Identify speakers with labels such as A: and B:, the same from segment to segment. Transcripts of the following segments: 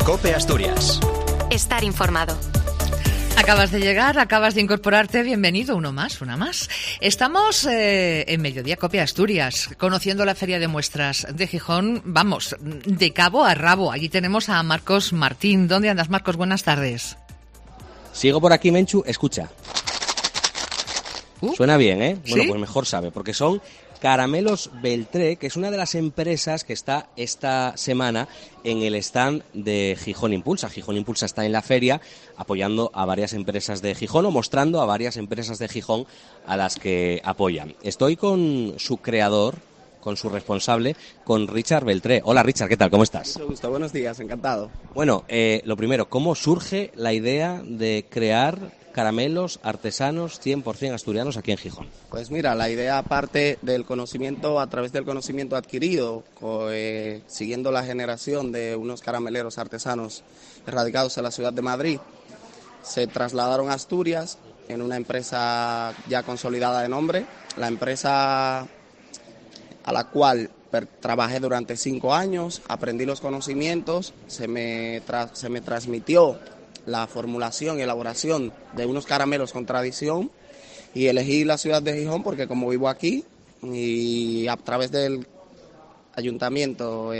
A: COPE Asturias.
B: Estar informado.
C: Acabas de llegar, acabas de incorporarte, bienvenido, una más. Estamos en Mediodía COPE Asturias, conociendo la Feria de Muestras de Gijón, vamos, de cabo a rabo. Allí tenemos a Marcos Martín. ¿Dónde andas, Marcos? Buenas tardes.
D: Sigo por aquí, Menchu, escucha. Suena bien, ¿eh? Bueno,
C: ¿sí?
D: Pues mejor sabe, porque son Caramelos Beltré, que es una de las empresas que está esta semana en el stand de Gijón Impulsa. Gijón Impulsa está en la feria apoyando a varias empresas de Gijón o mostrando a varias empresas de Gijón a las que apoyan. Estoy con su creador, con su responsable, con Richard Beltré. Hola Richard, ¿qué tal? ¿Cómo estás?
E: Mucho gusto, buenos días, encantado.
D: Bueno, lo primero, ¿cómo surge la idea de crear caramelos artesanos 100% asturianos aquí en Gijón?
E: Pues mira, la idea parte del conocimiento, a través del conocimiento adquirido, siguiendo la generación de unos carameleros artesanos radicados en la ciudad de Madrid. Se trasladaron a Asturias en una empresa ya consolidada de nombre, la empresa a la cual trabajé durante 5 años, aprendí los conocimientos, se me transmitió la formulación y elaboración de unos caramelos con tradición y elegí la ciudad de Gijón porque como vivo aquí y a través del ayuntamiento,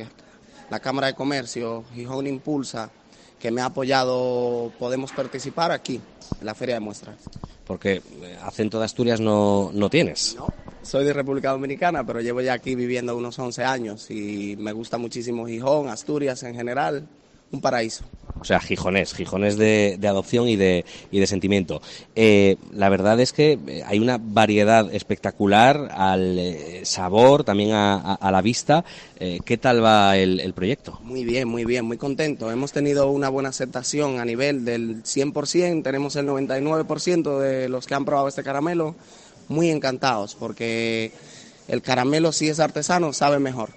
E: la Cámara de Comercio, Gijón Impulsa, que me ha apoyado, podemos participar aquí en la Feria de Muestras.
D: Porque acento de Asturias no tienes.
E: No, soy de República Dominicana, pero llevo ya aquí viviendo unos 11 años y me gusta muchísimo Gijón, Asturias en general, un paraíso.
D: O sea, gijonés de adopción y de sentimiento. La verdad es que hay una variedad espectacular al sabor, también a la vista. ¿Qué tal va el proyecto?
E: Muy bien, muy contento. Hemos tenido una buena aceptación a nivel del 100%, tenemos el 99% de los que han probado este caramelo, muy encantados, porque el caramelo, si es artesano, sabe mejor.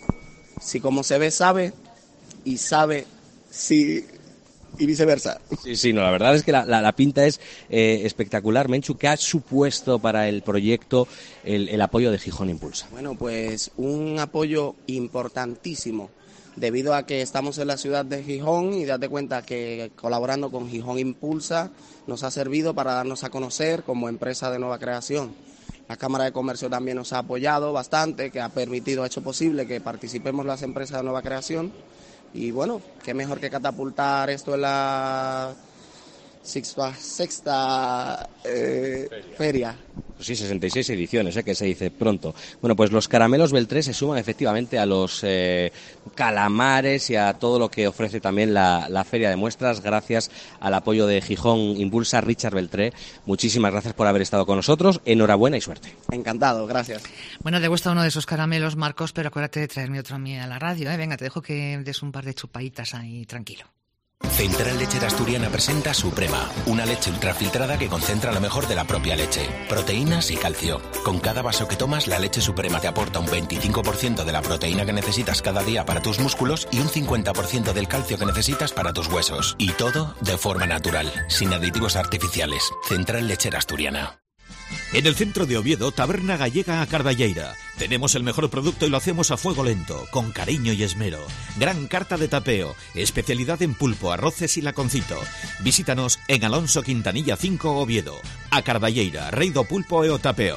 E: Si como se ve, sabe, y sabe, sí, y viceversa.
D: Sí, no, la verdad es que la pinta es espectacular. Menchu, ¿qué ha supuesto para el proyecto el apoyo de Gijón Impulsa?
E: Bueno, pues un apoyo importantísimo, debido a que estamos en la ciudad de Gijón y date cuenta que colaborando con Gijón Impulsa nos ha servido para darnos a conocer como empresa de nueva creación. La Cámara de Comercio también nos ha apoyado bastante, que ha hecho posible que participemos las empresas de nueva creación. Y bueno, qué mejor que catapultar esto en la sexta feria.
D: Sí, 66 ediciones, que se dice pronto. Bueno, pues los caramelos Beltré se suman efectivamente a los calamares y a todo lo que ofrece también la Feria de Muestras, gracias al apoyo de Gijón Impulsa. Richard Beltré, muchísimas gracias por haber estado con nosotros. Enhorabuena y suerte.
E: Encantado, gracias.
C: Bueno, te gusta uno de esos caramelos, Marcos, pero acuérdate de traerme otro a mí a la radio, ¿eh? Venga, te dejo que des un par de chupaditas ahí, tranquilo.
A: Central Lechera Asturiana presenta Suprema, una leche ultrafiltrada que concentra lo mejor de la propia leche, proteínas y calcio. Con cada vaso que tomas, la leche Suprema te aporta un 25% de la proteína que necesitas cada día para tus músculos y un 50% del calcio que necesitas para tus huesos. Y todo de forma natural, sin aditivos artificiales. Central Lechera Asturiana.
F: En el centro de Oviedo, Taberna Gallega a Carballeira. Tenemos el mejor producto y lo hacemos a fuego lento, con cariño y esmero. Gran carta de tapeo, especialidad en pulpo, arroces y laconcito. Visítanos en Alonso Quintanilla 5 Oviedo. A Carballeira, rei do pulpo e o tapeo.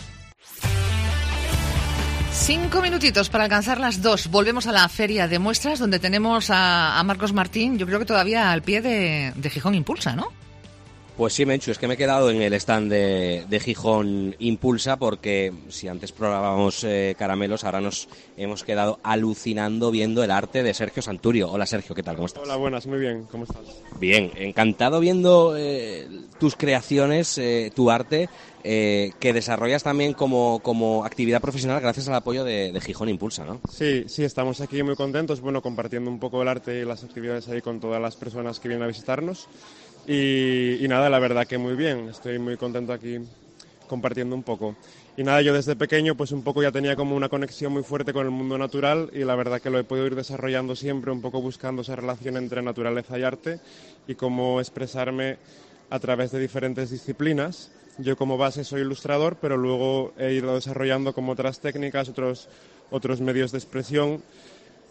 C: 5 minutitos para alcanzar las 2. Volvemos a la Feria de Muestras, donde tenemos a Marcos Martín, yo creo que todavía al pie de Gijón Impulsa, ¿no?
D: Pues sí, Menchu, es que me he quedado en el stand de Gijón Impulsa porque si antes probábamos caramelos, ahora nos hemos quedado alucinando viendo el arte de Sergio Santurio. Hola Sergio, ¿qué tal? ¿Cómo estás?
G: Hola, buenas, muy bien, ¿cómo estás?
D: Bien, encantado viendo tus creaciones, tu arte, que desarrollas también como actividad profesional gracias al apoyo de Gijón Impulsa, ¿no?
G: Sí, estamos aquí muy contentos, bueno, compartiendo un poco el arte y las actividades ahí con todas las personas que vienen a visitarnos. Y nada, la verdad que muy bien, estoy muy contento aquí compartiendo un poco. Y nada, yo desde pequeño pues un poco ya tenía como una conexión muy fuerte con el mundo natural y la verdad que lo he podido ir desarrollando siempre, un poco buscando esa relación entre naturaleza y arte y cómo expresarme a través de diferentes disciplinas. Yo como base soy ilustrador, pero luego he ido desarrollando como otras técnicas, otros medios de expresión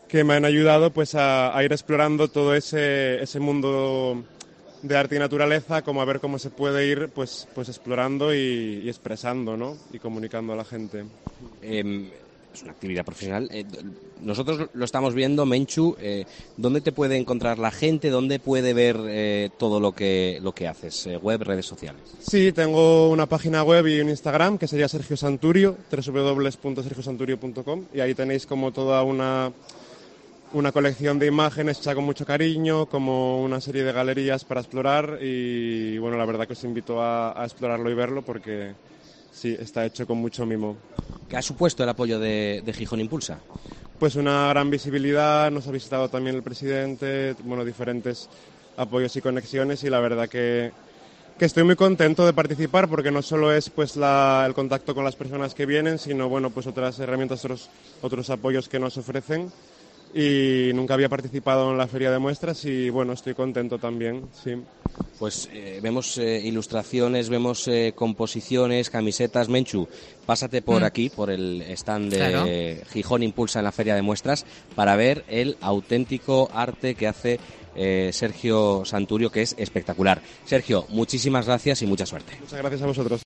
G: que me han ayudado pues a ir explorando todo ese mundo de arte y naturaleza, como a ver cómo se puede ir pues explorando y expresando, ¿no? Y comunicando a la gente.
D: Es una actividad profesional. Nosotros lo estamos viendo, Menchu. ¿Dónde te puede encontrar la gente? ¿Dónde puede ver todo lo que haces? ¿Web, redes sociales?
G: Sí, tengo una página web y un Instagram que sería Sergio Santurio, www.sergiosanturio.com, y ahí tenéis como toda una colección de imágenes hecha con mucho cariño, como una serie de galerías para explorar, y bueno, la verdad que os invito a explorarlo y verlo porque sí, está hecho con mucho mimo.
D: ¿Qué ha supuesto el apoyo de Gijón Impulsa?
G: Pues una gran visibilidad, nos ha visitado también el presidente, bueno, diferentes apoyos y conexiones, y la verdad que estoy muy contento de participar porque no solo es pues el contacto con las personas que vienen, sino bueno, pues otras herramientas, otros apoyos que nos ofrecen. Y nunca había participado en la feria de muestras y bueno, estoy contento también, sí.
D: Pues vemos ilustraciones, vemos composiciones, camisetas. Menchu, pásate por aquí, por el stand de Gijón Impulsa en la feria de muestras, para ver el auténtico arte que hace Sergio Santurio, que es espectacular. Sergio, muchísimas gracias y mucha suerte.
G: Muchas gracias a vosotros.